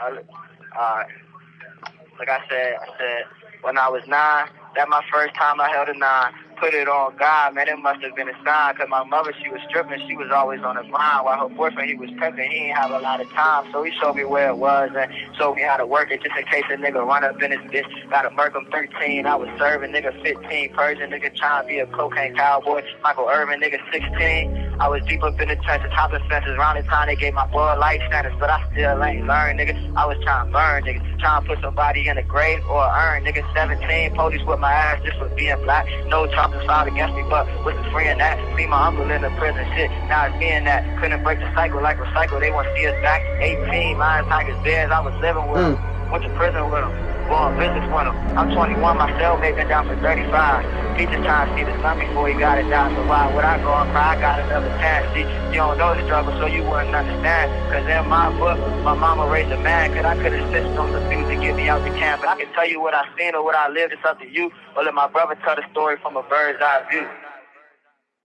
Like I said, when I was 9, that my first time I held a 9. Put it on God, man, it must have been a sign. Cause my mother, she was stripping, she was always on the grind. While her boyfriend, he was pimping, he didn't have a lot of time. So he showed me where it was and showed me how to work it just in case a nigga run up in his bitch. Gotta murk him 13, I was serving, nigga 15. Persian, nigga trying to be a cocaine cowboy. Michael Irvin, nigga 16. I was deep up in the trenches, hopping fences. Around the time they gave my boy life standards, but I still ain't learned, nigga. I was trying to burn, nigga. Trying to put somebody in a grave or a urn, nigga. 17, police with my ass just for being black. No charges filed against me, but was the free in that. See my uncle in the prison, shit. Now it's me and that. Couldn't break the cycle like recycle. They want to see us back. 18, Lions, Tigers, Bears. I was living with them. Went to prison with them. Going business with them. I'm 21, my cellmate been down for 35. He just trying to see the sun before he got it down. So why would I go and cry? I got another chance. See, you don't know the struggle, so you wouldn't understand. Cause in my book, my mama raised a man. Cause I could have stitched on the things to get me out the camp. But I can tell you what I seen or what I lived. It's up to you. Or let my brother tell the story from a bird's eye view.